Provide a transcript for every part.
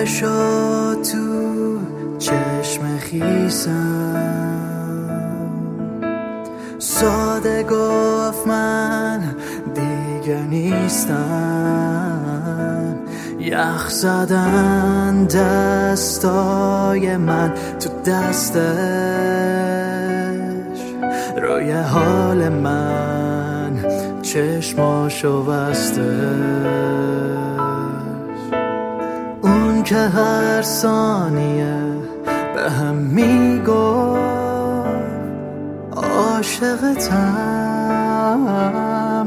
شد تو چشم خیسم، ساده گفت من دیگه نیستم. یخ زدن دستای من تو دستش، روی حال من چشماشو بستش. اون که هر ثانیه به هم میگفت عاشقتم،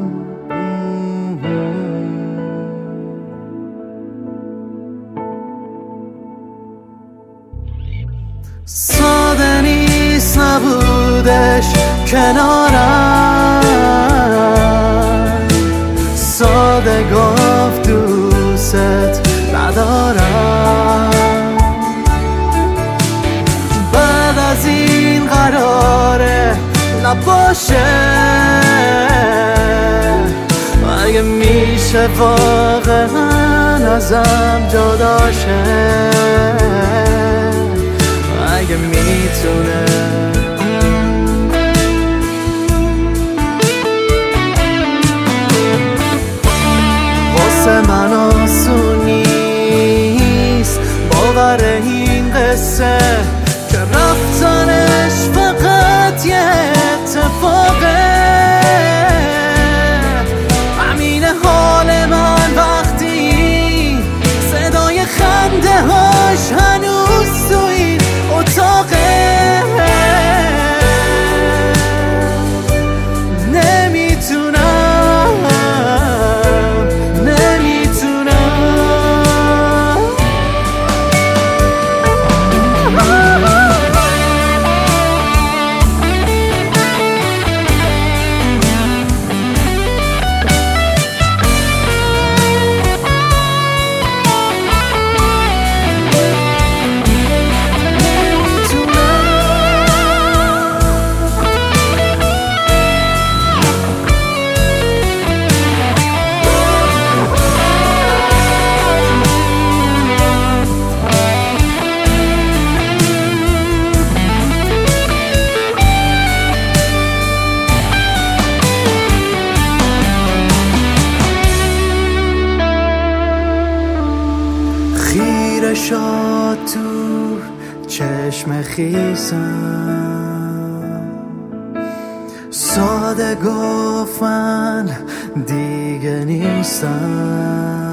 ساده نیست نبودش کنارم، ساده گفت دوست ندارم. بعد از این قراره نباشه، اگه میشه واقعا ازم جداشه، اگه میتونه. واسه من آسون نیست باور این قصه که رفتنش فقط یه اتفاقه. همین حال من وقتی صدای خنده هاش هنوز تو این اتاقه. خیره شد تو چشم خیسم، ساده گفت من دیگه نیستم.